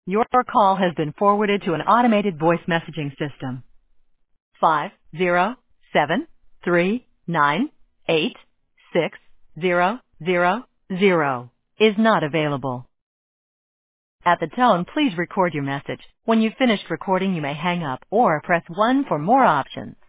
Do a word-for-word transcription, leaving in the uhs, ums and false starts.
Your call has been forwarded to an automated voice messaging system. Five zero seven three nine eight six zero zero zero is not available. At the tone, please record your message. When you've finished recording, you may hang up or press one for more options.